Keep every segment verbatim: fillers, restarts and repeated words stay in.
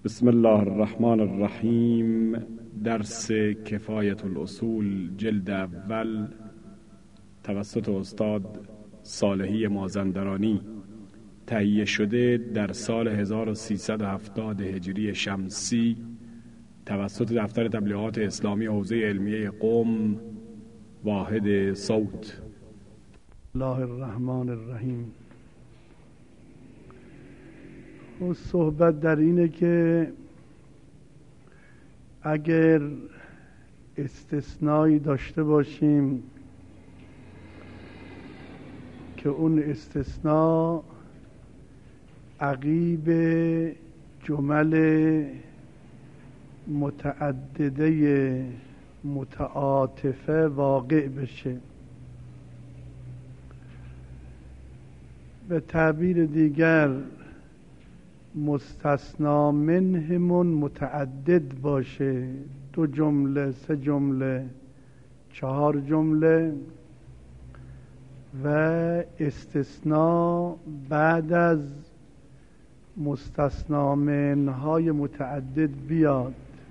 بسم الله الرحمن الرحیم. درس کفایت الاصول جلد اول توسط استاد صالحی مازندرانی، تهیه شده در سال هزار و سیصد و هفتاد هجری شمسی توسط دفتر تبلیغات اسلامی حوزه علمیه قم، واحد صوت. الله الرحمن الرحیم. و صحبت در اینه که اگر استثنایی داشته باشیم که اون استثناء عقیب جمل متعدده متعاطفه واقع بشه، به تعبیر دیگر مستثنا منهمون متعدد باشه، دو جمله، سه جمله، چهار جمله، و استثناء بعد از مستثنا منهای متعدد بیاد.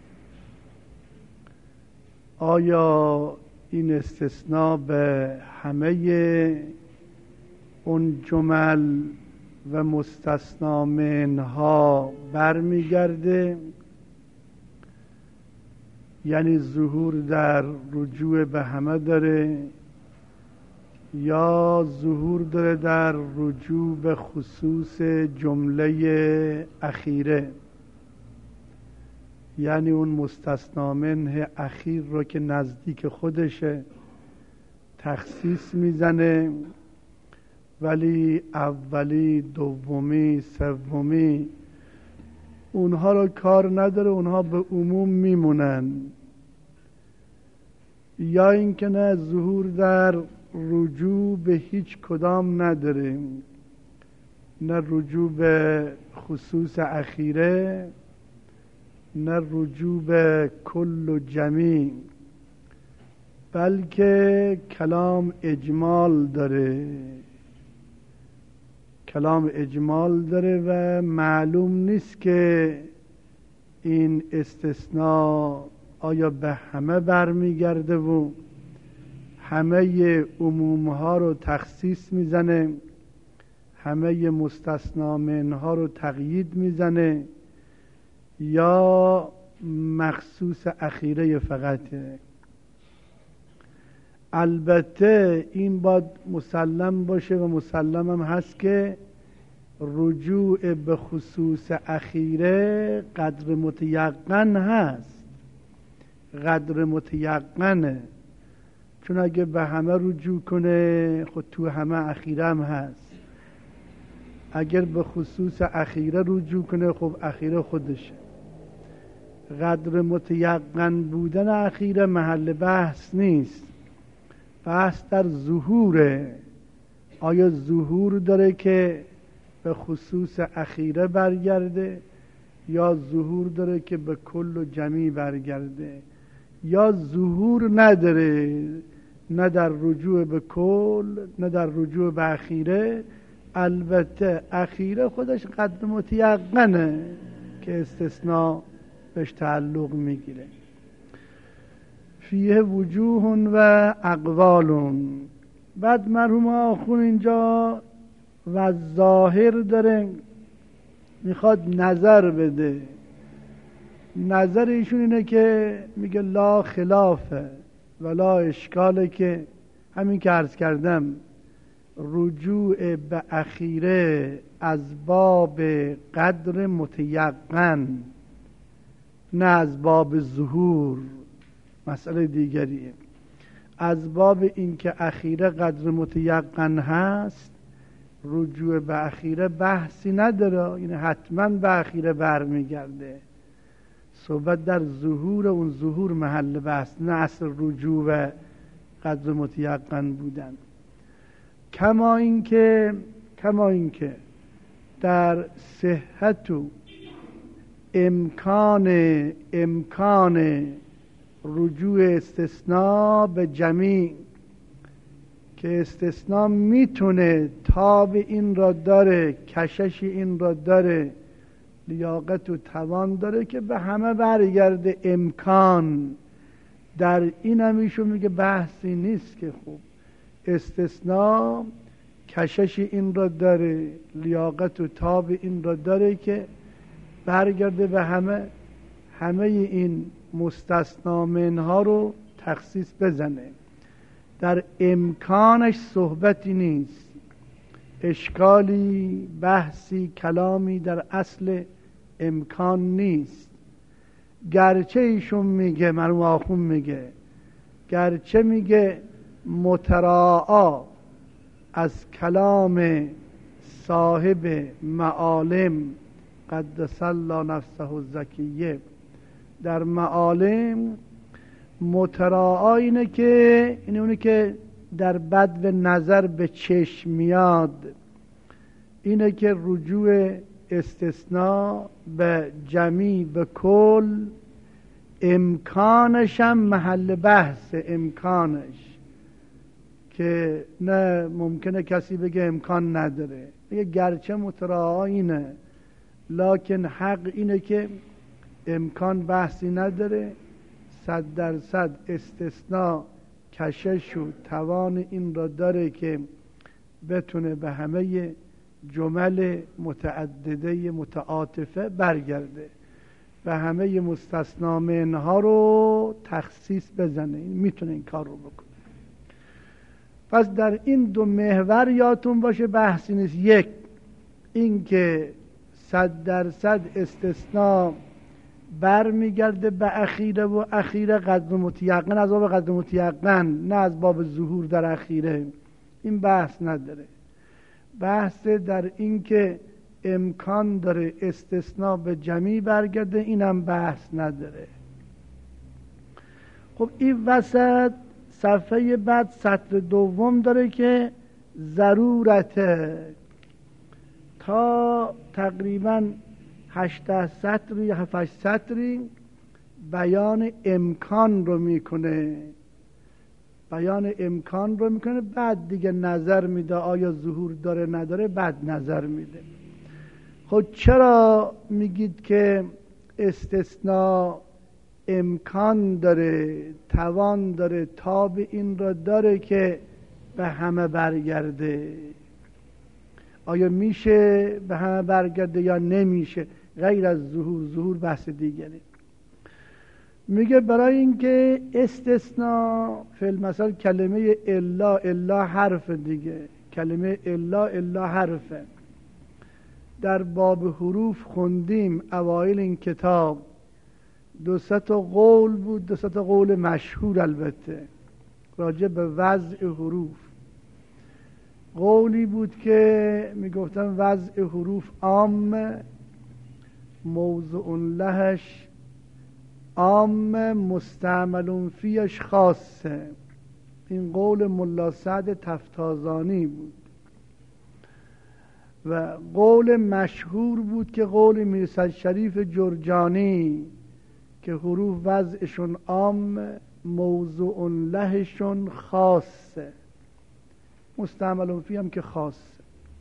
آیا این استثناء به همه اون جمل و مستثنا منها برمیگرده، یعنی ظهور در رجوع به همه داره، یا ظهور داره در رجوع به خصوص جمله اخیره، یعنی اون مستثنا منه اخیر رو که نزدیک خودشه تخصیص میزنه، ولی اولی، دومی، سومی اونها رو کار نداره، اونها به عموم میمونن. یا اینکه نه، ظهور در رجوع به هیچ کدام نداره، نه رجوع به خصوص اخیره، نه رجوع به کل و جمیع، بلکه کلام اجمال داره. کلام اجمال داره و معلوم نیست که این استثناء آیا به همه برمیگرده و همه عمومها رو تخصیص میزنه، همه مستثنا منها رو تقیید میزنه، یا مخصوص اخیره فقطه. البته این باید مسلم باشه و مسلم هم هست که رجوع به خصوص اخیره قدر متیقن هست، قدر متیقنه، چون اگه به همه رجوع کنه خود تو همه اخیره هم هست، اگر به خصوص اخیره رجوع کنه خب اخیره خودشه. قدر متیقن بودن اخیره محل بحث نیست، بحث در ظهوره. آیا ظهور داره که به خصوص اخیره برگرده، یا ظهور داره که به کل و جمیع برگرده، یا ظهور نداره، نه در رجوع به کل نه در رجوع به اخیره. البته اخیره خودش قدر متیقنه که استثناء بهش تعلق میگیره. فیه وجوه و اقوال. بعد مرحوم آخون اینجا و ظاهر داره، میخواد نظر بده. نظر ایشون اینه که میگه لا خلافه ولا اشکاله، که همین که عرض کردم رجوع به اخیره از باب قدر متیقن نه از باب ظهور، مسئله دیگریه. از باب این که اخیره قدر متیقن هست، رجوع به اخیره بحثی نداره، یعنی حتما به اخیره برمیگرده. صحبت در ظهور، اون ظهور محل بحث، نه اصل رجوع به قدر متیقن بودن. کما این که کما این که در صحت و امکان امکان رجوع استثناء به جمیع، که استثناء میتونه تاب این را داره، کشش این را داره لیاقت و توان داره که به همه برگرده. امکان در این هم ایشون میگه بحثی نیست که خوب استثناء کشش این را داره، لیاقت و تاب این را داره که برگرده به همه همه این مستثنا منها رو تخصیص بزنه. در امکانش صحبتی نیست، اشکالی، بحثی، کلامی در اصل امکان نیست. گرچه ایشون میگه، مرحوم آخوند میگه، گرچه میگه متراعا از کلام صاحب معالم قدس الله نفسه الزکیه، در معالم متراعا اینه که اینه اونه که در بدو نظر به چشم میاد، اینه که رجوع استثناء به جمی به کل امکانش هم محل بحث، امکانش که نه ممکنه کسی بگه امکان نداره، بگه گرچه متراعا اینه لکن حق اینه که امکان بحثی نداره، صد درصد استثناء کشش و توان این را داره که بتونه به همه جمل متعدده متعاطفه برگرده و همه مستثنا منها رو تخصیص بزنه، این میتونه این کار رو بکنه. پس در این دو محور یادتون باشه بحثی نیست. یک، این که صد درصد استثناء بر میگرده به اخیره و اخیره قدر متیقن از باب قدر متیقن، نه از باب ظهور در اخیره، این بحث نداره. بحث در این که امکان داره استثناء به جمعی برگرده، اینم بحث نداره. خب این وسط صفحه بعد سطر دوم داره که ضرورته، تا تقریبا هشده سطری یا هفت سطری بیان امکان رو میکنه، بیان امکان رو میکنه، بعد دیگه نظر میده آیا ظهور داره نداره، بعد نظر میده. خب چرا میگید که استثناء امکان داره، توان داره، تاب این را داره که به همه برگرده؟ آیا میشه به همه برگرده یا نمیشه؟ غیر از ظهور، ظهور بحث دیگره. میگه برای اینکه استثناء فی المثل کلمه الا، الا حرف دیگه، کلمه الا الا حرفه. در باب حروف خوندیم اوایل این کتاب دو سه تا قول بود، دو سه تا قول مشهور البته راجع به وضع حروف. قولی بود که میگفتن وضع حروف عام، موضوع لهش عام، مستعمل فیش خاصه. این قول ملا سعد تفتازانی بود. و قول مشهور بود که قول میرسد شریف جرجانی که حروف وضعشون عام، موضوع لهشون خاصه، مستعمل فی هم که خاصه.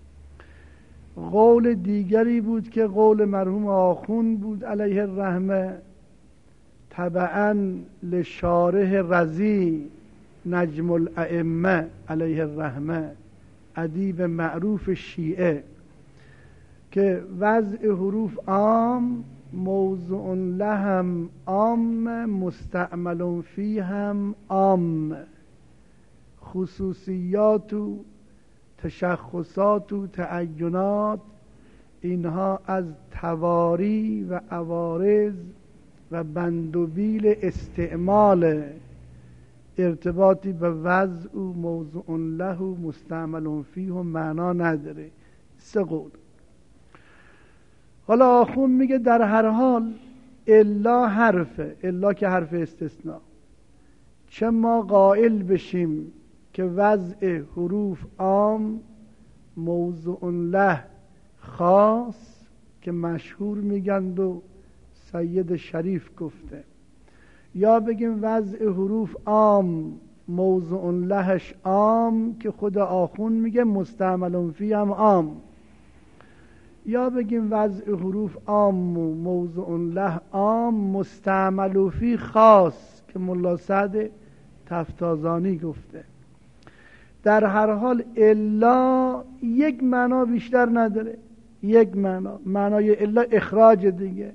قول دیگری بود که قول مرحوم آخوند بود علیه الرحمه، تبعا لشارح رضی نجم الائمه علیه الرحمه، ادیب معروف شیعه، که وضع حروف عام، موضوع لهم عام، مستعمل فی هم عام، خصوصیات و تشخصات و تعینات اینها از تواری و عوارض و بندوبیل استعمال، ارتباطی به وضع و موضوع له و مستعمل فیه و معنا نداره. سه قول. حالا آخوند میگه در هر حال الا حرفه، الا که حرف استثناء، چه ما قائل بشیم که وضع حروف عام، موضوع له خاص که مشهور میگند و سید شریف گفته، یا بگیم وضع حروف عام، موضوع لهش عام که خود آخوند میگه مستعمل فی هم عام، یا بگیم وضع حروف عام موضوع له عام مستعمل فی خاص که ملا سعد تفتازانی گفته. در هر حال الا یک معنا بیشتر نداره، یک معنا، معنای الا اخراج دیگه.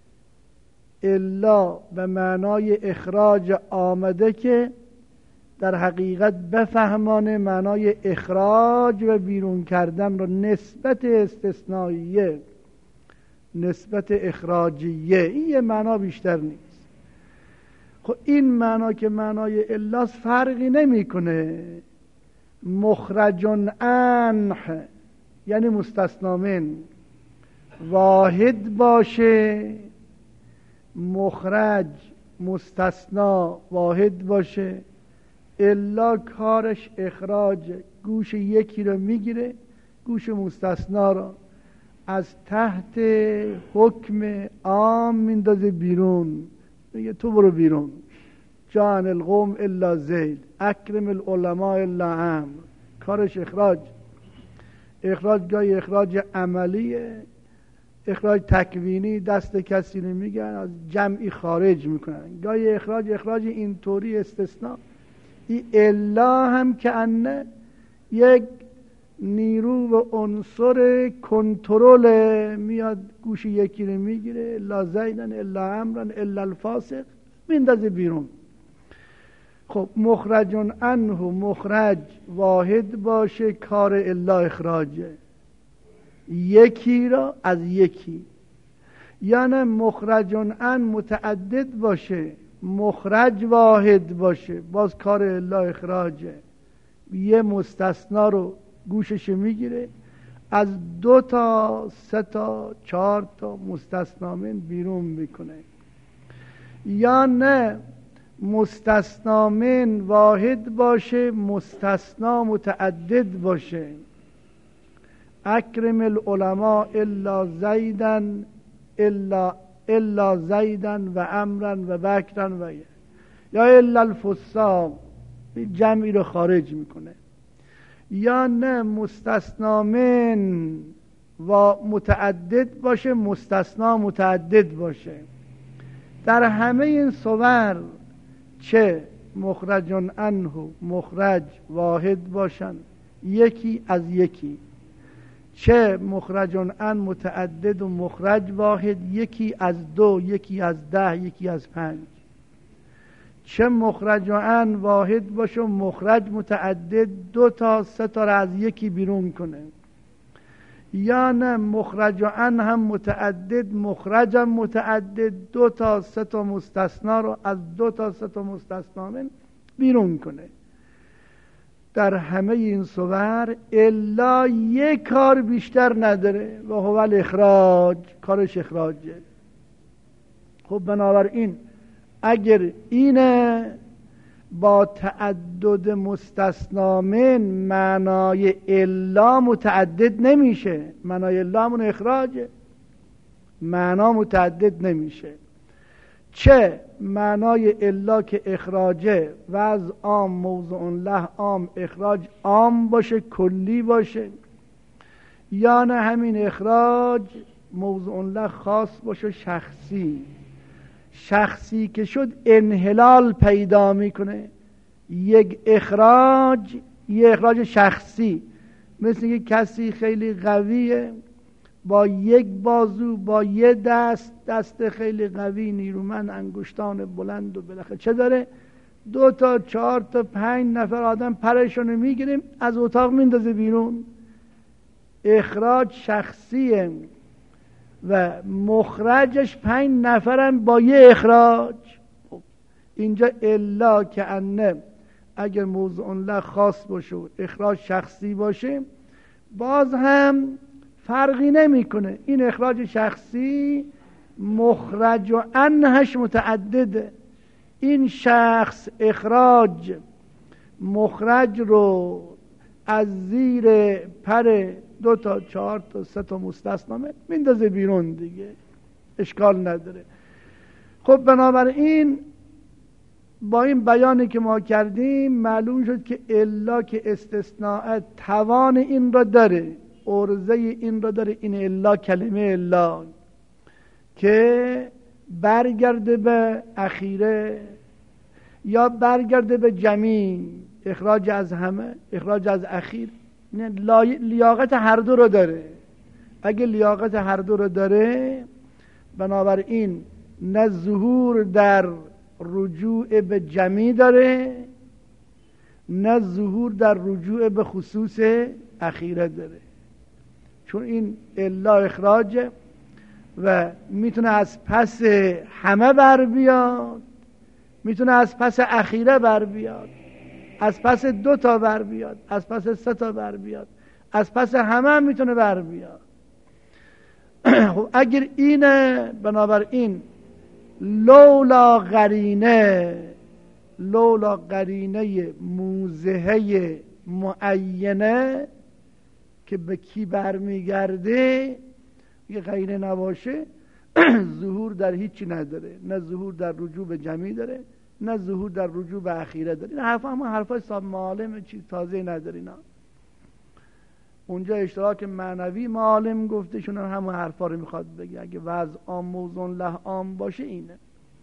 الا به معنای اخراج آمده که در حقیقت بفهمانه معنای اخراج و بیرون کردن را نسبت استثنائیه، نسبت اخراجیه، این یه معنا بیشتر نیست. خب این معنا که معنای الاست فرقی نمیکنه. مخرج عنه یعنی مستثنا من واحد باشه، مخرج مستثنا واحد باشه، الا کارش اخراج، گوش یکی رو میگیره، گوش مستثنا رو از تحت حکم عام میندازه بیرون، میگه تو برو بیرون. جان القوم الا زید، اکرم العلماء الا عمرو. کارش اخراج. اخراج گاهی اخراج عملیه، اخراج تکوینی، دست کسی رو میگن از جمعی خارج میکنن. گاهی اخراج اخراج اینطوری استثناء. این الا هم که انه یک نیرو و عنصر کنترل، میاد گوش یکی رو میگیره، الا زیدن الا عمرن الا الفاسق، میندازه بیرون. خب مخرج عنه مخرج واحد باشه، کار الا اخراجه، یکی را از یکی. یا نه مخرج عنه متعدد باشه، مخرج واحد باشه، باز کار الا اخراجه. یه مستثنا رو گوشش میگیره، از دو تا سه تا چهار تا مستثنا من بیرون میکنه. یا نه مستثنا من واحد باشه، مستثنا متعدد باشه. اکرم العلماء الا زیدن الا الا زیدن و امرن و بکرن و یا الا الفساق، جمعی رو خارج میکنه. یا نه مستثنا من و متعدد باشه، مستثنا متعدد باشه. در همه این صور چه مخرج عنه مخرج واحد باشن، یکی از یکی، چه مخرج عنه متعدد و مخرج واحد، یکی از دو، یکی از ده، یکی از پنج. چه مخرج عنه واحد باشه و مخرج متعدد، دو تا سه تا را از یکی بیرون کنه. یا نه مخرج عنه هم متعدد، مخرج هم متعدد، دو تا سه تا مستثنا رو از دو تا سه تا مستثنا من بیرون کنه. در همه این صور الا یک کار بیشتر نداره و هو الاخراج، کارش اخراجه. خب بنابراین اگر اینه با تعدد مستثنا من معنای الا متعدد نمیشه، معنای الا من اخراجه، معنا متعدد نمیشه. چه معنای الا که اخراجه و از عام موضوع له عام، اخراج عام باشه، کلی باشه. یا نه همین اخراج موضوع له خاص باشه، شخصی. شخصی که شد انحلال پیدا میکنه. یک اخراج، یک اخراج شخصی، مثل یک کسی خیلی قویه با یک بازو، با یک دست، دست خیلی قوی نیرومند، انگشتان بلند و بالاخره چه داره، دو تا چهار تا پنج نفر آدم پرشونو میگیریم از اتاق میندازه بیرون. اخراج شخصیه و مخرجش پنج نفرن با یه اخراج. اینجا الا که انه اگر موضوع له خاص باشه و اخراج شخصی باشه باز هم فرقی نمیکنه. این اخراج شخصی مخرج و انهش متعدده. این شخص اخراج مخرج رو از زیر پر دو تا چهار تا سه تا مستثنا میندازه بیرون دیگه، اشکال نداره. خب بنابراین با این بیانی که ما کردیم معلوم شد که الا که استثناء توان این را داره عرضه این را داره، این الا کلمه الا که برگرده به اخیره یا برگرده به جمیع، اخراج از همه، اخراج از اخیر. لیاقت هر دو رو داره. اگه لیاقت هر دو رو داره، بنابراین نه ظهور در رجوع به جمیع داره، نه ظهور در رجوع به خصوص اخیره داره. چون این الا اخراجه و میتونه از پس همه بر بیاد، میتونه از پس اخیره بر بیاد، از پس دو تا بر بیاد، از پس سه تا بر بیاد، از پس همه هم میتونه بر بیاد. خب اگر اینه، بنابراین لولا قرینه، لولا قرینه موضحه معینه که به کی برمیگرده، یه قرینه نباشه ظهور در هیچی نداره، نه ظهور در رجوع به جمیع داره، نه ظهور در رجوع به اخیره داره. این حرف هم حرفای صاحب معالم، چیز تازه نداره. اینا اونجا اشتراک معنوی معالم گفته، شون هم همون حرفا رو میخواد بگه. اگه وضع عام موضوع له عام باشه اینه.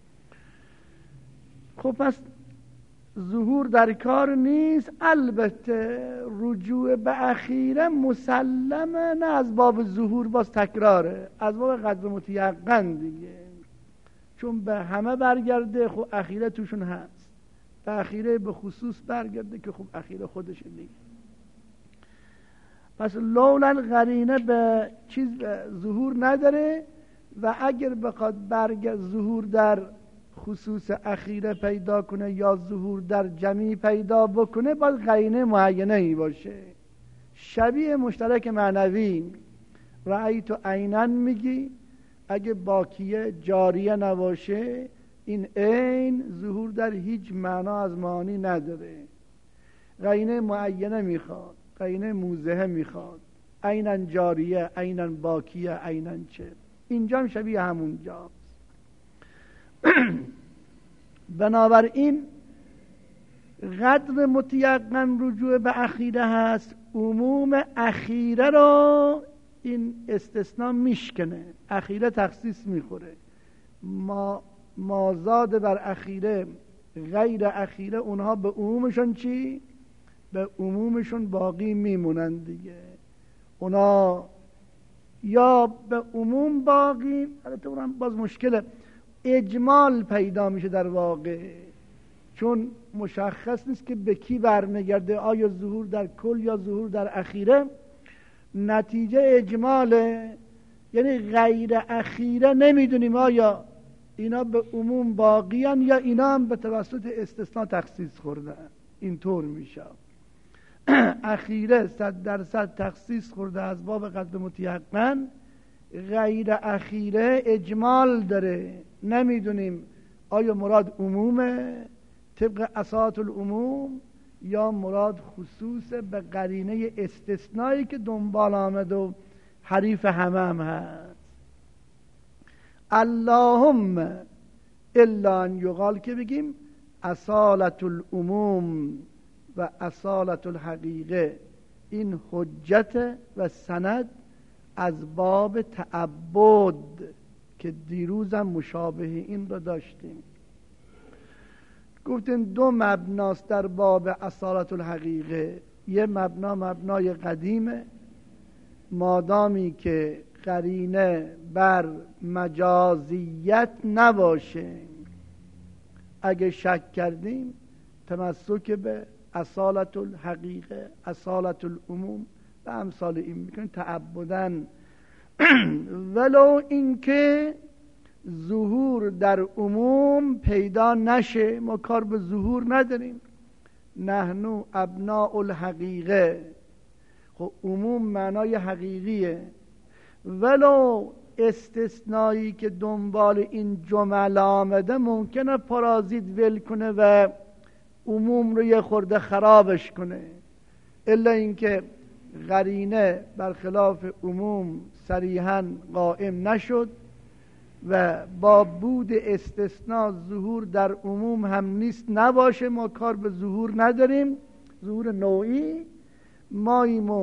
خب پس ظهور در کار نیست. البته رجوع به اخیره مسلمه، نه از باب ظهور، باز تکراره، از باب قدر متیقن دیگه، چون به همه برگرده. خب اخیره توشون هست، به اخیره به خصوص برگرده که خب اخیره خودشه دیگه. پس لولا قرینه به چیز ظهور نداره و اگر بخواد برگرد ظهور در خصوص اخیره پیدا کنه یا ظهور در جمیع پیدا بکنه، باید قرینه معینه ای باشه. شبیه مشترک معنوی رأیت عینن میگی، اگه باقیه جاریه نباشه، این عین ظهور در هیچ معنا از معانی نداره. قرینه معینه میخواد، قرینه موضحه میخواد. عینن جاریه، عینن باقیه، عینن چه. اینجا هم شبیه همون جاست. بنابراین قدر متیقن رجوع به اخیره هست. عموم اخیره را این استثناء میشکنه، اخیره تخصیص میخوره. ما مازاد بر اخیره غیر اخیره، اونها به عمومشون چی؟ به عمومشون باقی میمونن دیگه. اونا یا به عموم باقی، البته اونم باز مشکله، اجمال پیدا میشه در واقع، چون مشخص نیست که به کی برمیگرده، آیا ظهور در کل یا ظهور در اخیره. نتیجه اجماله، یعنی غیر اخیره نمیدونیم آیا اینا به عموم باقیان یا اینا هم به توسط استثناء تخصیص خوردن. اینطور میشه. اخیره صد درصد تخصیص خورده از باب قدر متیقن، غیر اخیره اجمال داره، نمیدونیم آیا مراد عمومه طبق اساس العموم یا مراد خصوص به قرینه استثنایی که دنبال آمد و حریف همه هم هست. اللهم الا ان یقال که بگیم اصالت العموم و اصالت الحقیقه، این حجت و سند از باب تعبد که دیروزم مشابه این رو داشتیم. گفتیم دو مبناست در باب اصالت الحقیقه. یه مبنا مبنای قدیمه، مادامی که قرینه بر مجازیت نباشه، اگه شک کردیم تمسک به اصالت الحقیقه، اصالت العموم و امثال این میکنیم تعبدن. ولو اینکه ظهور در عموم پیدا نشه، ما کار به ظهور نداریم. نحنو ابناء الحقیقه، خب عموم معنای حقیقیه. ولو استثنایی که دنبال این جمله آمده ممکنه پارازیت ول کنه و عموم رو یه خورده خرابش کنه، الا اینکه قرینه برخلاف عموم صریحاً قائم نشد و با بود استثناء ظهور در عموم هم نیست نباشه، ما کار به ظهور نداریم. ظهور نوعی ماییم و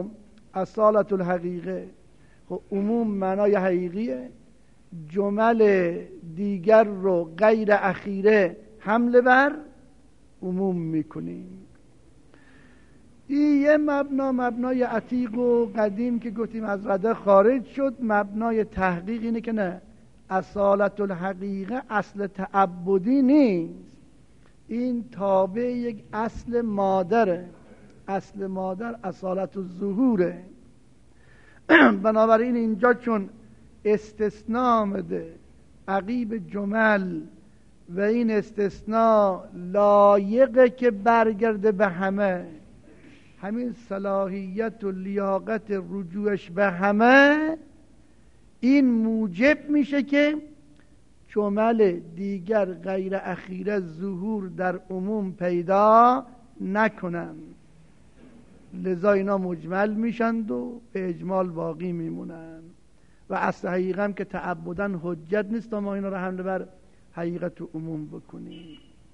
اصالت الحقیقه، خب عموم معنای حقیقیه، جمل دیگر رو غیر اخیره حمله بر عموم میکنیم. این یه مبنا، مبنای عتیق و قدیم که گفتیم از رده خارج شد. مبنای تحقیق اینه که نه، اصالت الحقیقه اصل تعبدی نیست، این تابع یک اصل مادره. اصل مادر اصالت الظهوره. بنابراین اینجا چون استثناء آمده عقیب جمل و این استثناء لایقه که برگرده به همه، همین صلاحیت و لیاقت رجوعش به همه، این موجب میشه که جمل دیگر غیر اخیره ظهور در عموم پیدا نکنن، لذا اینا مجمل میشند و به اجمال باقی میمونن. و اصل حقیقه هم که تعبدن حجت نیست تا ما اینا رو حمله بر حقیقت و عموم بکنیم.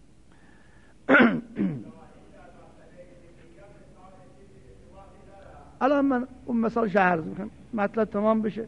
الان من اون مثال شهر میکنم مطلب تمام بشه.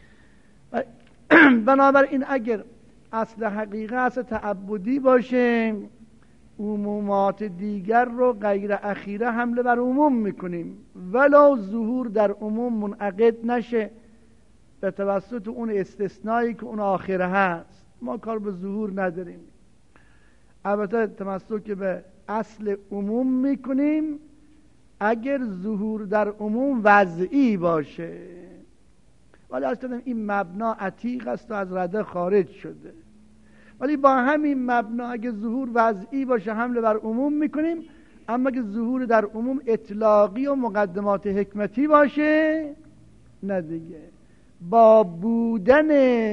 بنابراین اگر اصل حقیقه اصل تعبدی باشه، عمومات دیگر رو غیر اخیره حمله بر عموم میکنیم، ولو ظهور در عموم منعقد نشه به توسط اون استثنایی که اون آخره هست. ما کار به ظهور نداریم، البته تمسک به اصل عموم میکنیم اگر ظهور در عموم وضعی باشه. ولی اصلا این مبنا عتیق است و از رده خارج شده، ولی با همین مبنا اگه ظهور وضعی باشه حمله بر عموم میکنیم، اما اگه ظهور در عموم اطلاقی و مقدمات حکمتی باشه نه دیگه. با بودن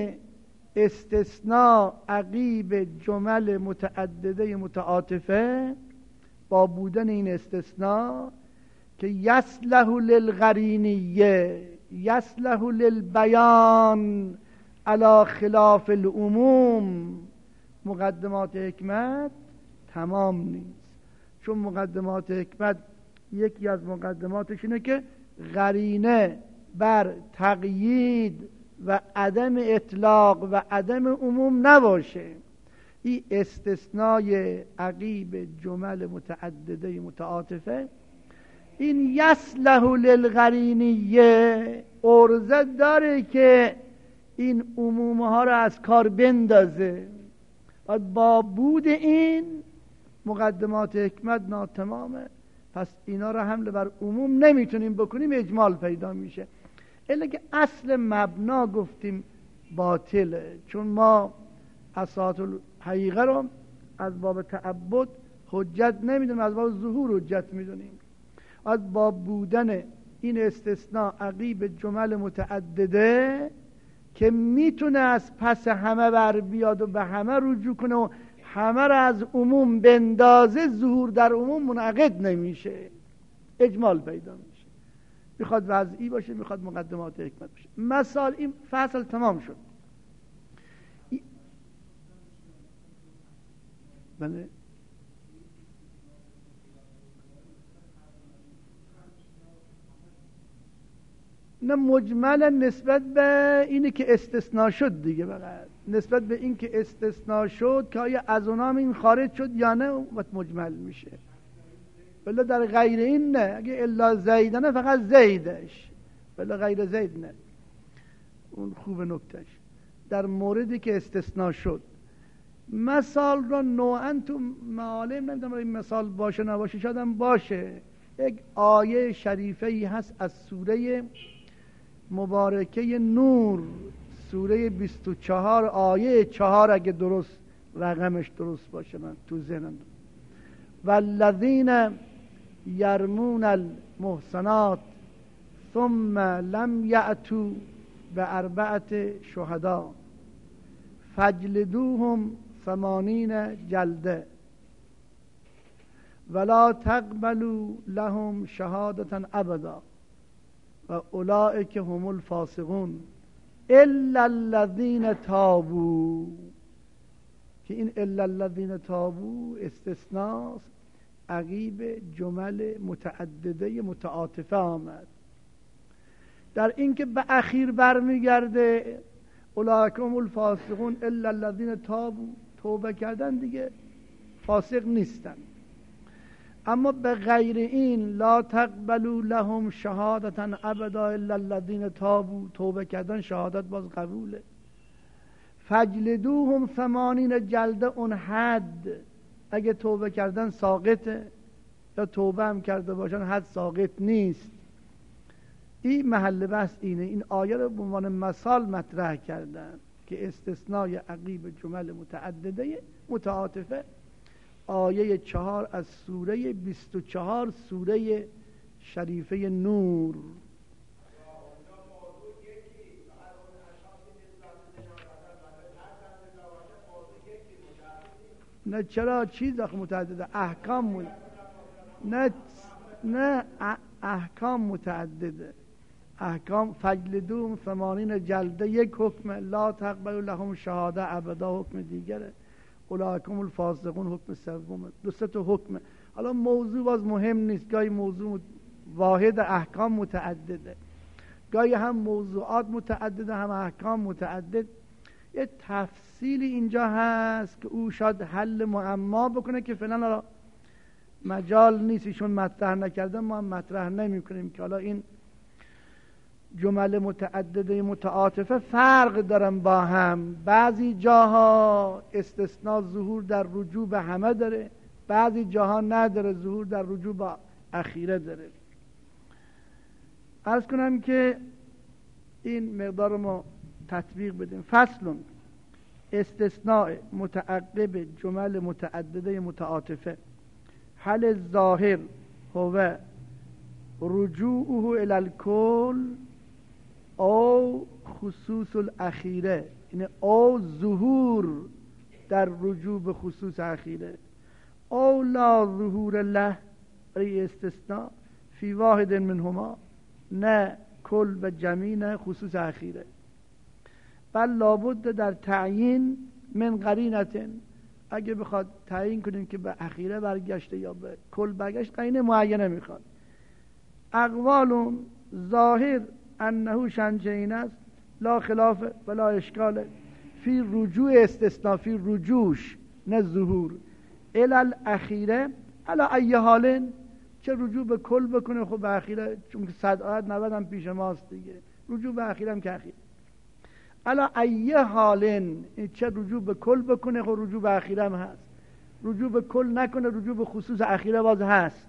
استثناء عقیب جمل متعدده متعاطفه، با بودن این استثناء که یصلح للقرینیه یصلح للبیان علی خلاف العموم، مقدمات حکمت تمام نیست. چون مقدمات حکمت یکی از مقدماتش اینه که قرینه بر تقیید و عدم اطلاق و عدم عموم نباشه. این استثنای عقیب جمل متعدده متعاطفه، این یصلح للقرینیه عرضه داره که این عمومه ها را از کار بندازه و با بود این مقدمات حکمت ناتمامه، پس اینا را حمله بر عموم نمیتونیم بکنیم، اجمال پیدا میشه. الا که اصل مبنا گفتیم باطله، چون ما اساس الحقیقه رو از باب تعبد حجت نمیدونیم، از باب ظهور حجت میدونیم. از باب بودن این استثناء عقیب جمل متعدده که میتونه از پس همه بر بیاد و به همه رجوع کنه و همه را از عموم بندازه، ظهور در عموم منعقد نمیشه، اجمال پیدا میشه. میخواد وضعی باشه، میخواد مقدمات حکمت باشه. مثال این فصل تمام شد. بله نه، مجملا نسبت به اینه که استثناء شد دیگه، فقط نسبت به این که استثناء شد که آیا از اونام این خارج شد یا نه وقت مجمل میشه. بله در غیر این نه، اگه الا زیدنه فقط زیدش، بله غیر زید نه. اون خوب نکتش در موردی که استثناء شد. مثال را نوعا تو معالم نمیدونم این مثال باشه نباشه، شاید هم باشه. یک آیه شریفه ای هست از سوره مبارکه نور، سوره بیست و چهار آیه چهار اگه درست رقمش درست باشه، من تو ذهنم. والذین یرمون المحصنات ثم لم یأتوا باربعة شهداء فاجلدوهم ثمانین جلده ولا تقبلوا لهم شهادة ابدا و اولئک هم الفاسقون الا الذین تابوا، که این الا الذین تابوا استثناء عقیب جمل متعدده متعاطفه آمد. در اینکه به اخیر برمیگرده اولئک هم الفاسقون الا الذین تابوا، توبه کردن دیگه فاسق نیستن. اما به غیر این لا تقبلوا لهم شهادتا ابدا الا الذین تابوا، توبه کردن شهادت باز قبوله. فجلدوهم ثمانین جلده، اون حد اگه توبه کردن ساقطه یا توبه هم کرده باشن حد ساقط نیست. این محل بحث اینه. این آیه رو به عنوان مثال مطرح کردن که استثنای عقیب جمل متعدده متعاطفه. آیه چهار از سوره بیست و چهار سوره شریفه نور. نه چرا چیز آخه متعدده، احکام مت... نه نه احکام متعدده. احکام فجلدوهم ثمانین جلده یک حکم، لا تقبلوا لهم شهاده ابدا حکم دیگره، اولئک هم الفاسقون حکم سومه. دو سه تا حکمه. حالا موضوع باز مهم نیست، گاهی موضوع واحد احکام متعدده، گاهی هم موضوعات متعدده هم احکام متعدد. یه تفصیلی اینجا هست که او شاید حل معما بکنه که فعلا مجال نیست، ایشون مطرح نکرده ما هم مطرح نمی کنیم که حالا این جمل متعدده متعاطفه فرق دارن با هم. بعضی جاها استثناء ظهور در رجوع به همه داره، بعضی جاها نداره، ظهور در رجوع به اخیره داره. عرض کنم که این مقدار ما تطبیق بدیم. فصل استثناء متعقب جمل متعدده متعاطفه. حل الظاهر هو رجوعه الى الکل او خصوص الاخیره، این او ظهور در رجوع به خصوص اخیره، او لا ظهور له ای استثناء فی واحد منهما، نه کل و جمی نه خصوص اخیره. بل لابد در تعیین من قرینه، اگه بخواد تعیین کنیم که به اخیره برگشته یا به کل برگشت قرینه معینه میخواد. اقوال ظاهر انه شنجین است لا خلاف ولا اشکال فی رجوع استثناء، فی رجوعش نه ظهور الی الاخیره علی ای حال، چه رجوع به کل بکنه خب به اخیره، چون که صد آیت نود هم پیش ماست دیگه، رجوع به اخیره هم که اخیره علی ای حال، چه رجوع به کل بکنه خب رجوع به اخیره هم هست، رجوع به کل نکنه رجوع به خصوص اخیره باز هست.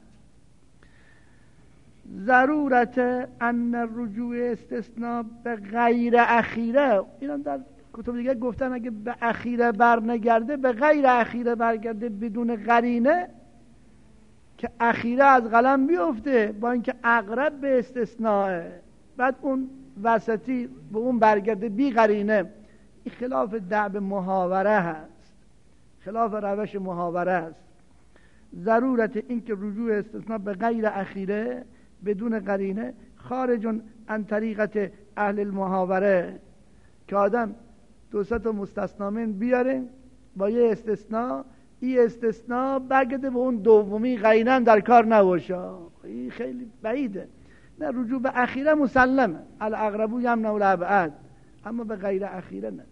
ضرورت ان رجوع استثناء به غیر اخیره، اینا در کتب دیگه گفتن اگه به اخیره برنگرده به غیر اخیره برگرده بدون قرینه که اخیره از قلم بیفته، با اینکه اقرب به استثناء، بعد اون وسطی به اون برگرده بی قرینه. این خلاف دعب محاوره هست، خلاف روش محاوره هست. ضرورت اینکه رجوع استثناء به غیر اخیره بدون قرینه خارج عن طریقت اهل المحاوره، که آدم دو سه تا مستثنا من بیاره با یه استثناء، این استثناء برگرده به اون دومی قرینه در کار نباشه، این خیلی بعیده. نه، رجوع به اخیره مسلمه، الاقربو یمنع الابعد، اما به غیر اخیره نه.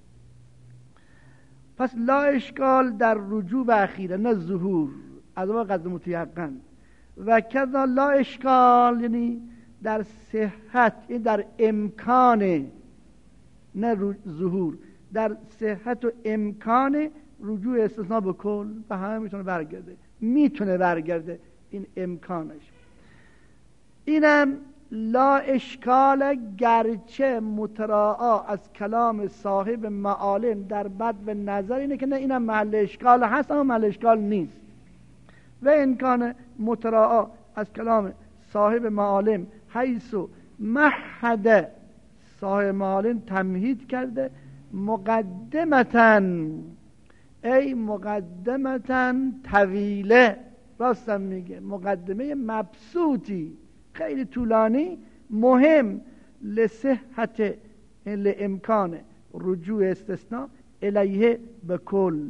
پس لا اشکال در رجوع به اخیره نه ظهور، از اون قصد متیقن. و کذا لا اشکال یعنی در صحت، این در امکان نه ظهور، در صحت و امکان رجوع استثناء به کل به همه میتونه برگرده، میتونه برگرده، این امکانش. اینم لا اشکال گرچه متراعا از کلام صاحب معالم در بد و نظر اینه که نه اینم محل اشکال هست اما محل اشکال نیست. و امکان متراعا از کلام صاحب معالم حیث مهد، صاحب معالم تمهید کرده مقدمتن، ای مقدمتن طویله، راستم میگه مقدمه مبسوطی خیلی طولانی مهم، لصحت لامکان رجوع استثناء الیه بکل.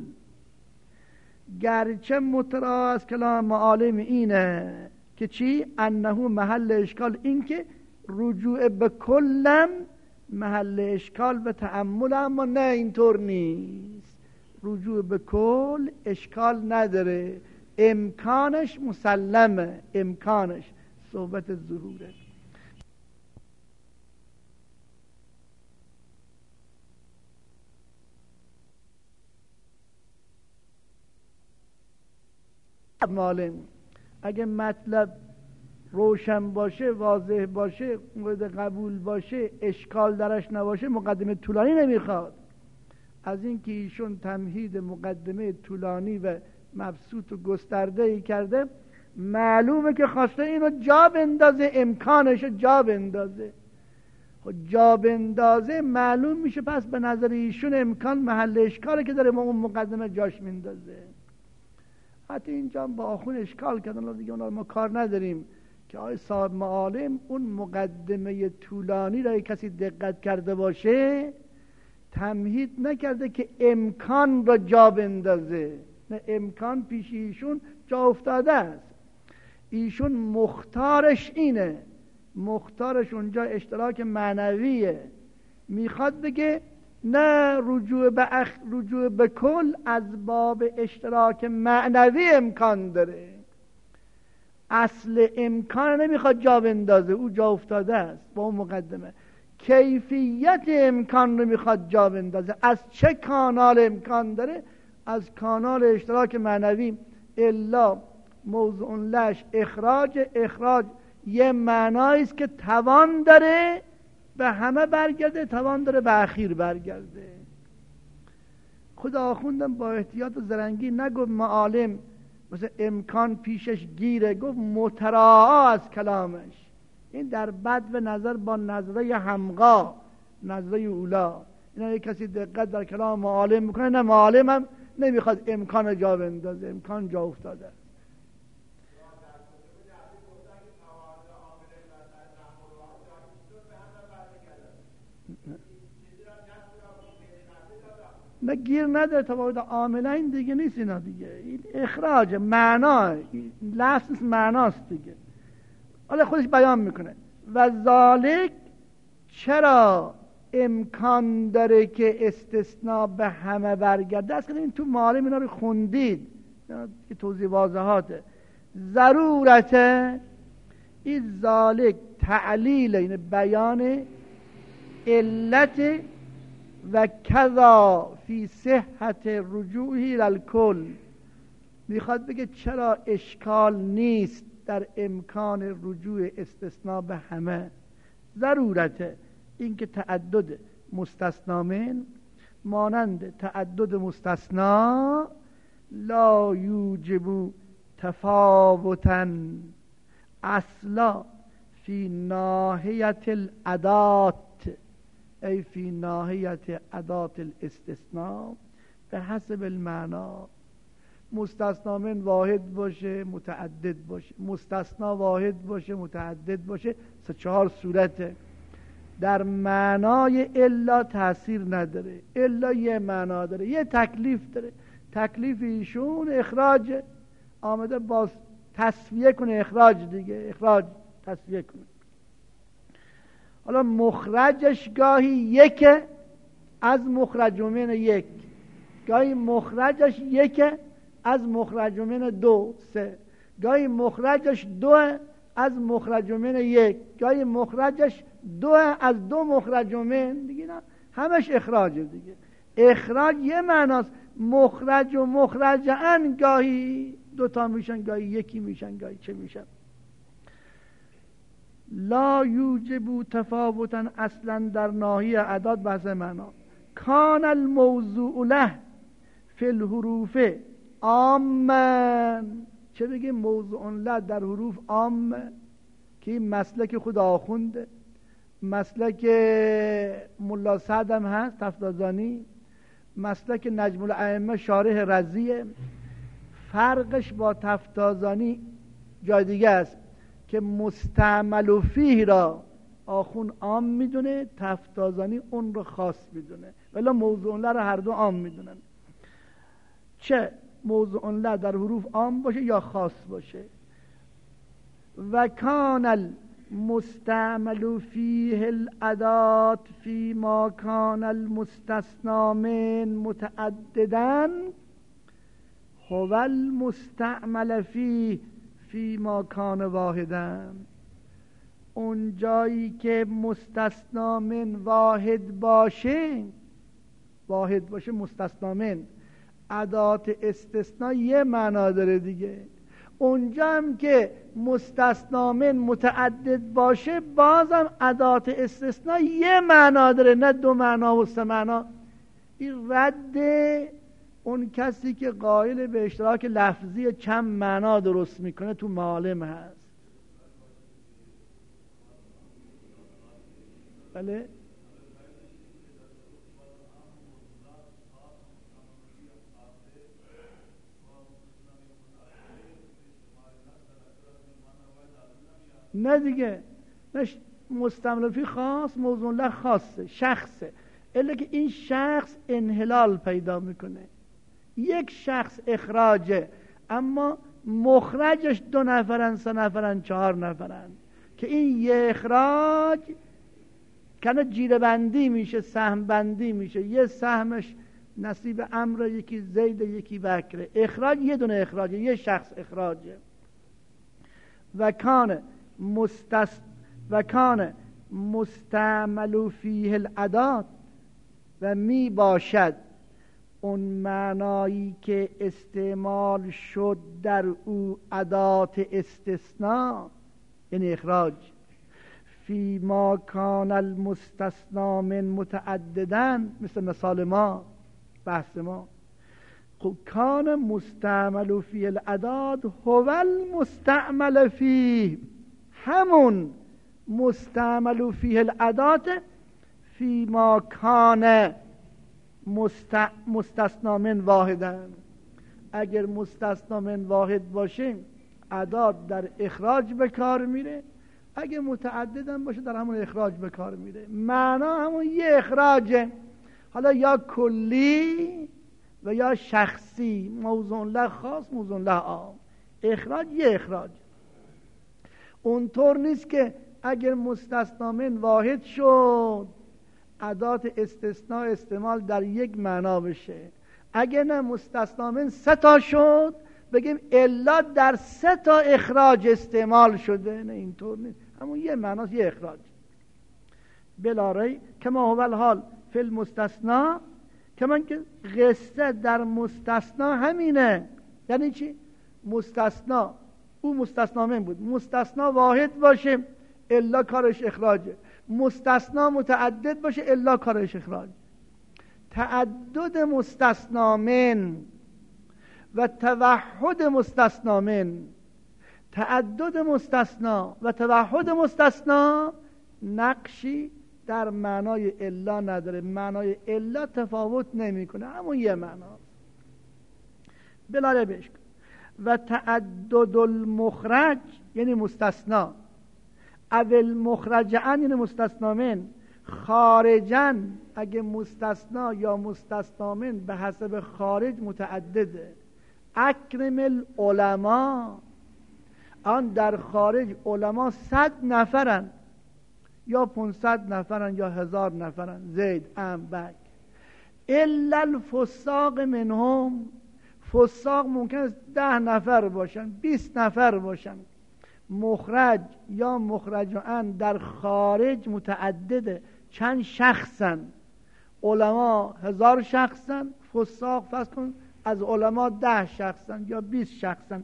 گرچه متراعا از کلام معالم اینه که چی؟ انه محل اشکال، این که رجوع به کلم محل اشکال و تأمل، اما نه اینطور نیست. رجوع به کل اشکال نداره، امکانش مسلمه، امکانش صحبت ظهوره. معلم اگه مطلب روشن باشه، واضح باشه، مورد قبول باشه، اشکال درش نباشه، مقدمه طولانی نمیخواد. از اینکه ایشون تمهید مقدمه طولانی و مبسوط و گسترده ای کرده، معلومه که خواسته اینو جا بندازه، امکانش جا بندازه. خب جا بندازه معلوم میشه پس به نظر ایشون امکان محل اشکاله که داره اون مقدمه جاش میندازه. حتی اینجا با آخون اشکال کردن، دیگه اونا ما کار نداریم که آقای صاحب معالم اون مقدمه طولانی را کسی دقت کرده باشه تمهید نکرده که امکان را جا بندازه، نه، امکان پیش ایشون جا افتاده است. ایشون مختارش اینه، مختارش اونجا اشتراک معنویه. میخواد بگه نه، رجوع به اخ... رجوع به کل از باب اشتراک معنوی امکان داره، اصل امکان نمیخواد جا بندازه، او جا افتاده است با اون مقدمه. کیفیت امکان رو میخواد جا بندازه. از چه کانال امکان داره؟ از کانال اشتراک معنوی. الا موضوع لش اخراج. اخراج یه معنایی است که توان داره به همه برگرده، توان داره به اخیر برگرده. خدا آخوندم با احتیاط و زرنگی نگفت معالم مثل امکان پیشش گیره، گفت متراعا از کلامش. این در بد و نظر با نظره همغا، نظره اولا، اینا یک کسی دقت در کلام معالم میکنه، نه، معالم هم نمیخواد امکان جا بندازه، امکان جا افتاده. نه گیر نداره، تباید عامله این دیگه نیست، اینا دیگه این اخراج معنا، لفظ معناست دیگه. حالا خودش بیان میکنه و ذالک، چرا امکان داره که استثناء به همه برگرده. است که این تو معالم اینا رو خوندید که توضیح واضحاته. ضرورت این ذالک تعلیل، این بیان علت و کذا فی صحت رجوعی للکل. میخواد بگه چرا اشکال نیست در امکان رجوع استثناء به همه. ضرورت این که تعدد مستثنا من مانند تعدد مستثنا لا یوجب تفاوتا اصلا فی ناحیت الادات، ای فی ناحیت ادات الاستثناء به حسب المعنا. مستثنا من واحد باشه متعدد باشه، مستثنا واحد باشه متعدد باشه، سه چهار صورته. در معنای الا تأثیر نداره، الا یه معنا داره، یه تکلیف داره. تکلیف ایشون اخراج، آمده باز تسویه کنه اخراج دیگه، اخراج تسویه کنه. حالا مخرجش گاهی یک از مخرج من یک، گاهی مخرجش یک از مخرج من دو سه، گاهی مخرجش دو از مخرج من یک، گاهی مخرجش دو از دو مخرج من دیگه، نه همش اخراجه دیگه. اخراج یه معناست، مخرج و مخرجن گاهی دوتا میشن، گاهی یکی میشن، گاهی چه میشن. لا یوجب تفاوتا اصلا در ناحیه اعداد بحث معنا. کان الموضوع له فی الحروف عاما. چه بگیم موضوع له در حروف عام، که این مسلک خود آخونده، مسلک ملا سعد هم هست تفتازانی، مسلک نجم الائمه شارح رضیه. فرقش با تفتازانی جای دیگه است که مستعمل و فیه را آخون عام میدونه، تفتازانی اون رو خاص میدونه، ولی موضوع له را هر دو عام میدونن. چه موضوع له در حروف عام باشه یا خاص باشه. و کان مستعمل فیه الادات فی ما کان المستثنی من متعددا هو المستعمل فیه فی ما کان واحدا. اون جایی که مستثنا من واحد باشه، واحد باشه مستثنا من، ادات استثناء یه معنا داره دیگه. اونجا هم که مستثنا من متعدد باشه بازم ادات استثناء یه معنا داره، نه دو معنا و سه معنا. این رد اون کسی که قائل به اشتراک لفظی چند معنا درست میکنه تو معالم هست. بله نه دیگه، نه مستعمل فی خاص، موضوع له خاصه، شخصه، الا که این شخص انحلال پیدا میکنه. یک شخص اخراجه اما مخرجش دو نفرن، سه نفرن، چهار نفرن، که این یه اخراج کنه جیره بندی میشه، سهم بندی میشه. یه سهمش نصیب عمرو، یکی زید، یکی بکره. اخراج یه دونه اخراجه، یه شخص اخراجه. و کان مستس و کان مستعمل فیه الادات، و می باشد اون معنایی که استعمال شد در او ادات استثناء یعنی اخراج، فی ما کان المستثنا من متعددا، مثل مثال ما، بحث ما. خب کان مستعمل فی الادات هو المستعمل فیه، همون مستعمل فیه الادات فی ما کان مست... مستثنا من واحدا. اگر مستثنا من واحد باشه ادات در اخراج به کار میره، اگه متعددم باشه در همون اخراج به کار میره. معنا همون یه اخراجه، حالا یا کلی و یا شخصی، موضوع له خاص، موضوع له عام. اخراج یه اخراج. اونطور نیست که اگر مستثنا من واحد شد ادات استثناء استعمال در یک معنا بشه، اگر نه مستثنا من سه تا شد بگیم الا در سه تا اخراج استعمال شده. نه اینطور نیست، همون یه معناست، یه اخراج. بلاره کما هو الحال فی المستثنا، کمان که قصه در مستثنا همینه. یعنی چی؟ مستثنا او مستثنا من بود، مستثنا واحد باشه الا کارش اخراجه، مستثنا متعدد باشه الا کارش اخراج. تعدد مستثنا من و توحد مستثنا من، تعدد مستثنا و توحد مستثنا نقشی در معنای الا نداره، معنای الا تفاوت نمیکنه، همون یه معنا. بلاره بهش و تعدد المخرج یعنی مستثنا، اول مخرجن یعنی مستثنا من، خارجن اگه مستثنا یا مستثنا من به حسب خارج متعدده. اکرم العلماء، آن در خارج علما صد نفرن یا پونصد نفرن یا هزار نفرن، زید، ام، بک. الا الفساق منهم، فساق ممکن است ده نفر باشن، بیست نفر باشن. مخرج یا مخرج ان در خارج متعدده، چند شخصن. علما هزار شخصن، فساق فرض کن از علما ده شخصن یا بیست شخصن.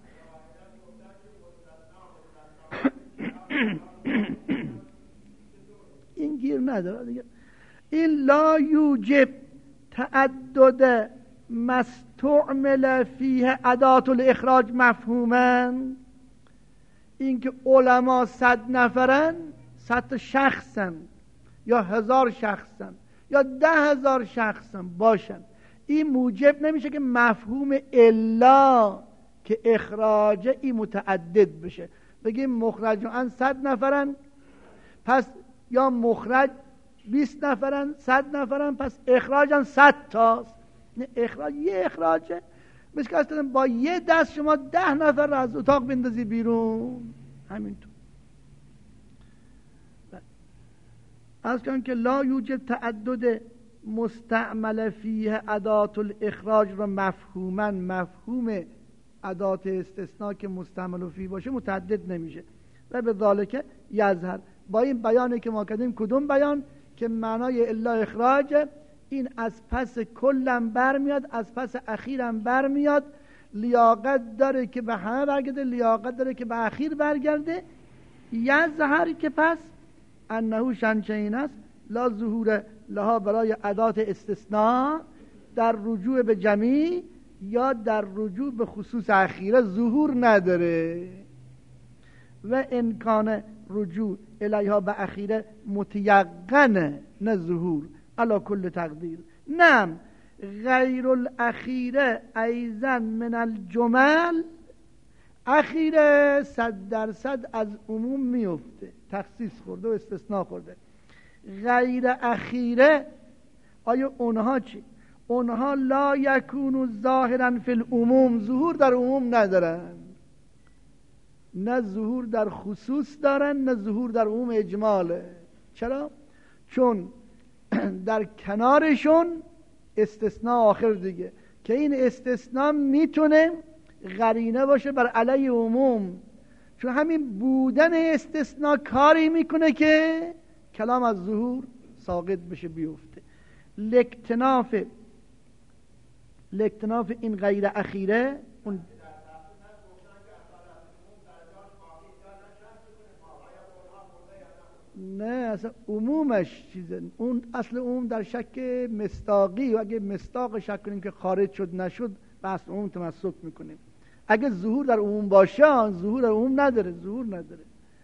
این گیر نداره دیگه. این لا یوجب تعدد مستعمل فیه ادات الاخراج مفهوما. این که علما صد نفرن، صد شخصن یا هزار شخصن یا ده هزار شخصن باشن، این موجب نمیشه که مفهوم الا که اخراج این متعدد بشه. بگیم مخرج ان صد نفرن، پس یا مخرج بیست نفرن، صد نفرن، پس اخراجن صد تاست. نه، اخراج یه اخراجه. مثل که اصلا با یه دست شما ده نفر از اتاق بندازی بیرون، همینطور. از کن که لا یوجد تعدد مستعمل فیه ادات الاخراج را مفهوما مفهوم ادات استثناء که مستعمل فیه باشه متعدد نمیشه و به ذالک یظهر. با این بیانی که ما کردیم کدوم بیان؟ که معنای الا اخراج این از پس کلم برمیاد، از پس اخیرم برمیاد، لیاقت داره که به همه برگرده، لیاقت داره که به اخیر برگرده. یظهر که پس انه شنچین است لا ظهور لها برای ادات استثناء در رجوع به جمیع یا در رجوع به خصوص اخیره ظهور نداره و امکان رجوع الیها به اخیره متیقنه نه ظهور علی کل تقدیر. نعم غیر الاخیره ایضا من الجمل، اخیره صد درصد از عموم میفته، تخصیص خورده و استثناء خورده. غیر اخیره آیا اونها چی؟ اونها لا یکونو ظاهرا فی العموم، ظهور در عموم ندارن، نه ظهور در خصوص دارن نه ظهور در عموم اجماله. چرا؟ چون در کنارشون استثناء آخر دیگه که این استثناء میتونه قرینه باشه بر علیه عموم، چون همین بودن استثناء کاری میکنه که کلام از ظهور ساقط بشه بیفته. لکتناف لکتناف این غیر اخیره اون نه اصلا عمومش چیزه، اون اصل عموم در شک مصداقی و اگه مصداق شک کنیم که خارج شد نشد به اصل عموم تمسک میکنیم. اگه ظهور در عموم باشه ظهور در عموم نداره، ظهور نداره،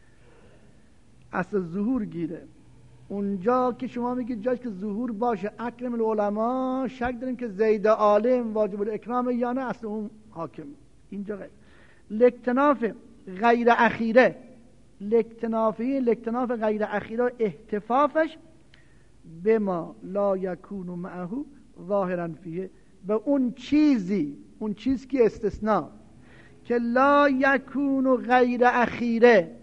اصل ظهور گیره. اونجا که شما میگید جاش که ظهور باشه اکرم العلماء شک داریم که زید عالم واجب الاکرام یا نه، اصل عموم حاکم. اینجا غیر لکتناف غیر اخیره، لکتنافی لکتناف غیر اخیره احتفافش به ما لا یکون معه ظاهرا فیه، به اون چیزی، اون چیز که استثناء که لا یکون غیر اخیره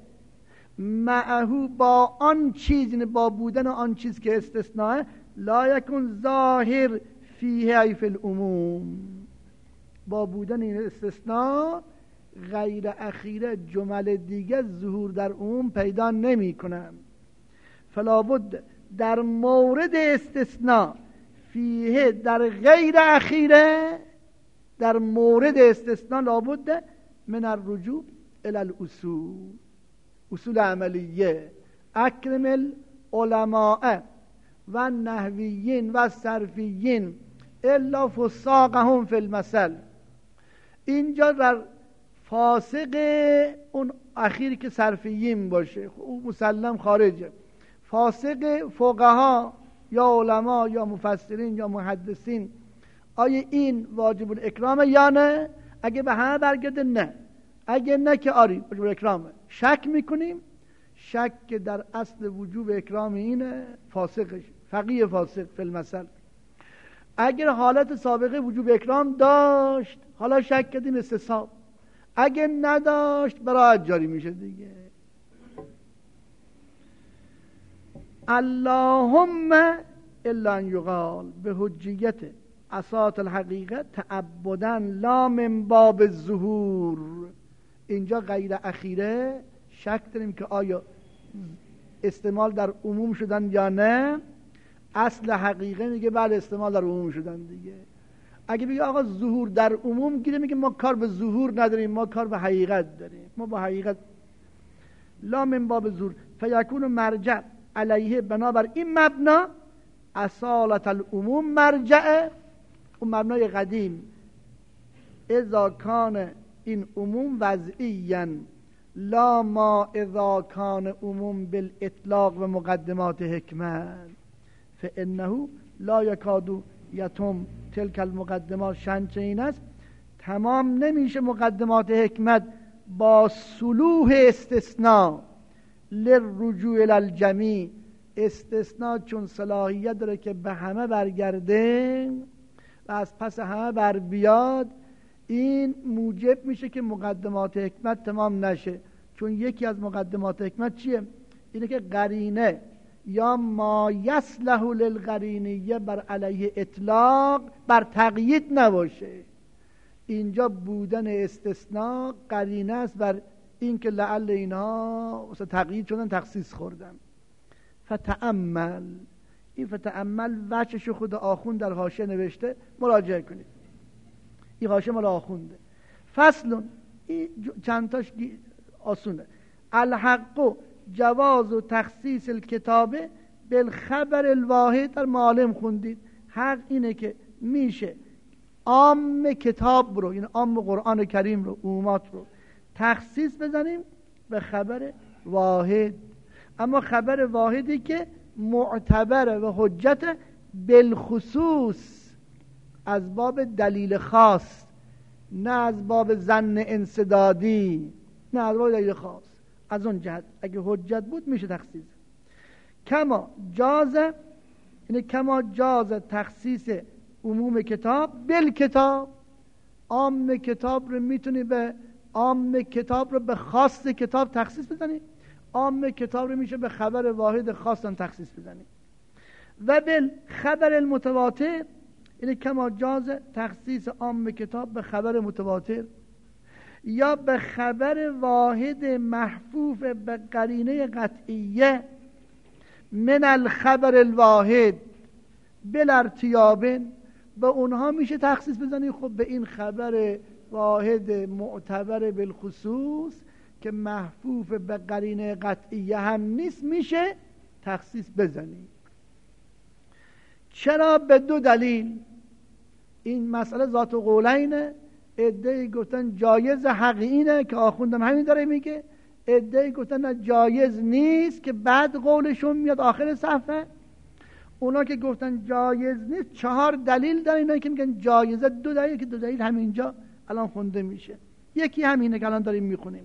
معه با آن چیز، با بودن آن چیز که استثناء لا یکون ظاهر فیه ای فی العموم، با بودن این استثناء غیر اخیره جمل دیگه ظهور در عموم پیدا نمی کنن. فلا بد در مورد استثناء فیه در غیر اخیره، در مورد استثناء لابد من الرجوع الی الاصول، اصول عملیه. اکرم العلماء و نحویین و صرفیین الا فساقهم فی المثل. اینجا در فاسق اون اخیری که صرفیین باشه او مسلم خارجه، فاسق فقها یا علما یا مفسرین یا محدثین آیا این واجب الاکرام یا نه؟ اگه به همه برگرده نه، اگه نه که آری واجب الاکرامه. شک میکنیم، شک که در اصل وجوب اکرام اینه فاسقش، فقیه فاسق فی المثل. اگر حالت سابقه وجوب اکرام داشت حالا شک کردیم استصحاب، اگه نداشت برایت جاری میشه دیگه. اللهم الا ان یقال به حجیت اساط الحقیقه تعبدن لا من باب الظهور. اینجا غیر اخیره شک داریم که آیا استعمال در عموم شدن یا نه. اصل حقیقه میگه بله استعمال در عموم شدن دیگه. اگه بگه آقا ظهور در عموم گیره، میگه ما کار به ظهور نداریم، ما کار به حقیقت داریم، ما با حقیقت. لا من باب ظهور فیکون مرجع علیه، بنابر این مبنا اصالت العموم مرجع، اون مبنای قدیم. اذا کان این عموم وضعیاً لا ما اذا کان عموم بالاطلاق و مقدمات حکمت فانه لا یکادو یتم تلک المقدمات. شنچه این است تمام نمیشه مقدمات حکمت با صلوح استثناء للرجوع الالجمی. استثناء چون صلاحیت داره که به همه برگرده و از پس همه بر بیاد، این موجب میشه که مقدمات حکمت تمام نشه. چون یکی از مقدمات حکمت چیه؟ اینه که قرینه یا ما یصلح للقرینیه بر علیه اطلاق بر تقیید نباشه. اینجا بودن استثناء قرینه است بر این که لعل اینها تقیید شدن، تخصیص خوردن. فتأمل، این فتأمل وجهش خود آخوند در حاشیه نوشته، مراجعه کنید. این حاشیه مال آخونده. فصل، این چند تاش آسونه. الحق جواز و تخصیص الکتابه بالخبر الواحد. در معالم خوندید حق اینه که میشه عام کتاب رو، یعنی عام قرآن کریم رو، عمومات رو تخصیص بزنیم به خبر واحد، اما خبر واحدی که معتبره و حجت بالخصوص، از باب دلیل خاص، نه از باب ظن انسدادی، نه از باب دلیل خاص. از اون جهت اگه حجت بود میشه تخصیص. کما جاز، یعنی کما جاز تخصیص عموم کتاب بالکتاب، عام کتاب رو میتونی به عام کتاب رو به خاص کتاب تخصیص بزنی، عام کتاب رو میشه به خبر واحد خاص تخصیص بزنی. و بالخبر المتواتر، یعنی کما جاز تخصیص عام کتاب به خبر متواتر یا به خبر واحد محفوف به قرینه قطعیه من الخبر الواحد بالارتیاب، به اونها میشه تخصیص بزنی. خب به این خبر واحد معتبر بالخصوص که محفوف به قرینه قطعیه هم نیست میشه تخصیص بزنی. چرا؟ به دو دلیل. این مسئله ذات قولینه. عده‌ای گفتن جایز، حق اینه که آخوندم همین داره میگه. عده‌ای گفتن نه جایز نیست که بعد قولشون میاد آخر صفحه. اونا که گفتن جایز نیست چهار دلیل دارن، اینا که میگن جایزه دو دلیل، که دو دلیل همینجا الان خونده میشه. یکی همینه که الان داریم میخونیم.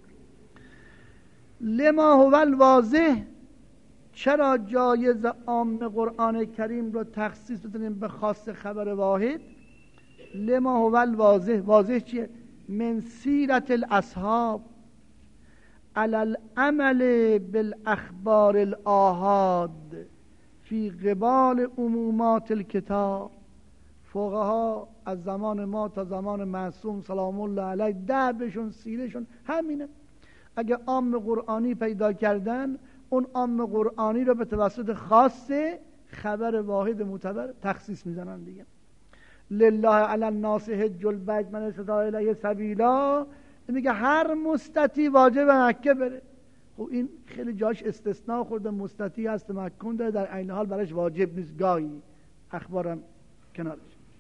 لما هو الواضح، چرا جایز عام قرآن کریم رو تخصیص بدونیم به خاص خبر واحد؟ لما هو الواضح، واضح چیه؟ من سیرت الاصحاب علی العمل بالاخبار الآحاد فی قبال عمومات الکتاب. فقها از زمان ما تا زمان معصوم سلام الله علیه دربشون سیرشون همینه. اگه عام قرآنی پیدا کردن، اون عام قرآنی رو به توسط خاص خبر واحد معتبر تخصیص میزنن دیگه. لله علی الناس حج البیت من استطاع الیه سبیلا، میگه هر مستطیع واجب مکه بره. خب این خیلی جاش استثناء خورده، مستطیع هست مکه داره، در عین حال براش واجب نیست. گاهی اخبارم کنارش.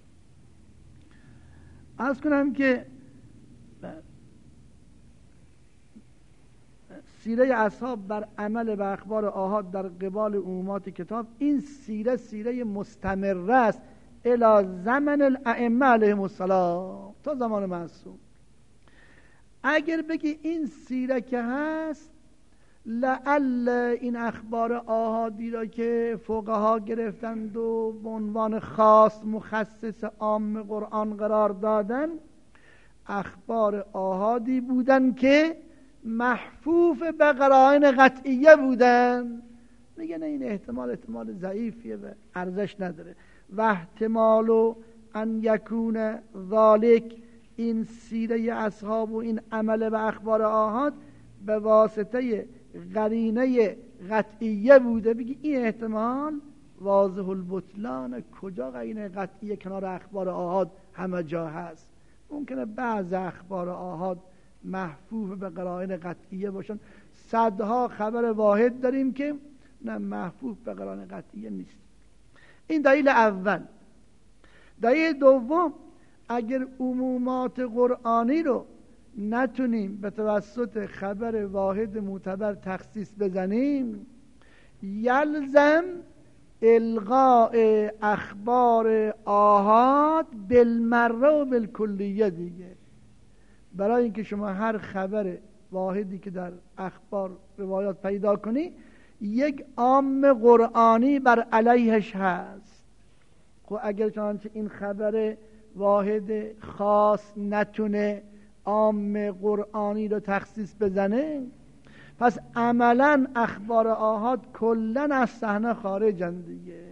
عرض کنم که سیره اصحاب بر عمل به اخبار آحاد در قبال عمومات کتاب، این سیره سیره مستمره است الی زمن الائمه علیهم السلام، تا زمان معصوم. اگر بگی این سیره که هست، لعل این اخبار آحادی را که فقها گرفتند و به عنوان خاص مخصص عام قرآن قرار دادن، اخبار آحادی بودن که محفوف به قرائن قطعیه بودن. میگه نه، این احتمال احتمال ضعیفیه و ارزش نداره. و احتمال ان یکون ذالک، این سیره اصحاب و این عمل به اخبار آحاد به واسطه قرینه قطعیه بوده. بگی این احتمال واضح البطلان، کجا قرینه قطعیه کنار اخبار آحاد همه جا هست. ممکنه بعض اخبار آحاد محفوف به قرائن قطعیه باشن، صدها خبر واحد داریم که نه، محفوف به قرائن قطعیه نیست. این دلیل اول. دلیل دوم، اگر عمومات قرآنی رو نتونیم به توسط خبر واحد معتبر تخصیص بزنیم، یلزم الغاء اخبار آحاد بالمره و بالکلیه دیگه. برای اینکه شما هر خبر واحدی که در اخبار روایات پیدا کنی، یک عام قرآنی بر علیهش هست. خب اگر چنانچه این خبر واحد خاص نتونه عام قرآنی رو تخصیص بزنه، پس عملا اخبار آحاد کلن از صحنه خارجن دیگه.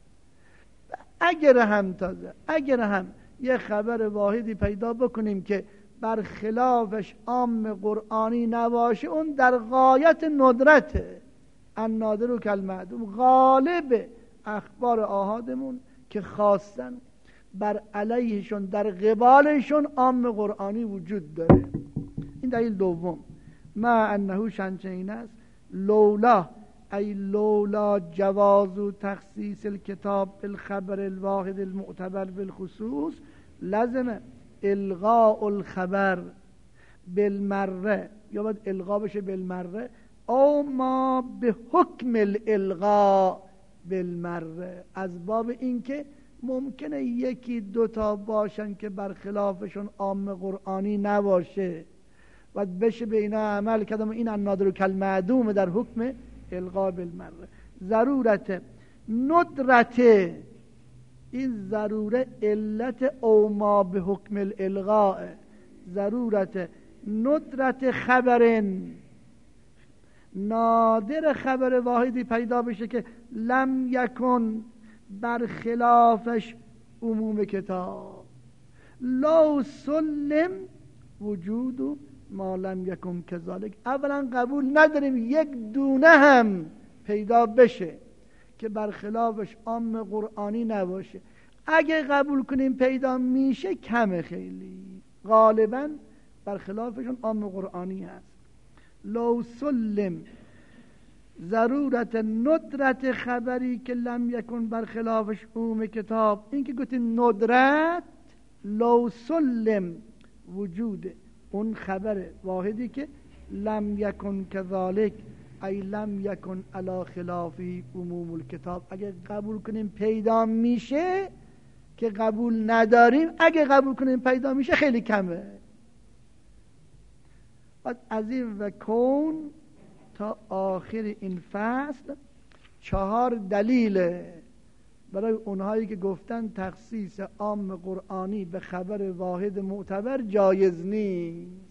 اگر هم تازه اگر هم یه خبر واحدی پیدا بکنیم که برخلافش عام قرآنی نباشه، اون در غایت ندرته. النادر کالمعدوم. غالب اخبار آحادمون که خواستن بر علیهشون در قبالشون عام قرآنی وجود داره. این دلیل دوم. ما انه شنچین است لولا ای لولا جواز و تخصیص الکتاب بالخبر الواحد المعتبر بالخصوص لازم الغاء الخبر بالمره، یا باید الغا بشه بالمره، او ما به حکم الالغاء بالمره، از باب اینکه ممکنه یکی دوتا باشن که برخلافشون عام قرآنی نباشه و بشه به اینا عمل کردم. این النادر کالمعدوم در حکم الغاء بالمره. ضرورت ندرت، این ضروره علت او ما به حکم الالغاء، ضرورت ندرت خبرن، نادر خبر واحدی پیدا بشه که لم یکن برخلافش عموم کتاب. لو سلم وجود ما لم یکن کذالک. اولا قبول نداریم یک دونه هم پیدا بشه که برخلافش عام قرآنی نباشه. اگه قبول کنیم پیدا میشه کمه، خیلی غالبا برخلافشون عام قرآنی هست. لو سلم ضرورت ندرت خبری که لم یکن برخلافش عموم کتاب. این که گفتیم ندرت، لو سلم وجود اون خبر واحدی که لم یکن کذالک ای لم یکن علی خلافی عموم الکتاب. اگه قبول کنیم پیدا میشه که قبول نداریم، اگه قبول کنیم پیدا میشه خیلی کمه. از این و کون تا آخر این فصل چهار دلیل برای اونهایی که گفتن تخصیص عام قرآنی به خبر واحد معتبر جایز نیست.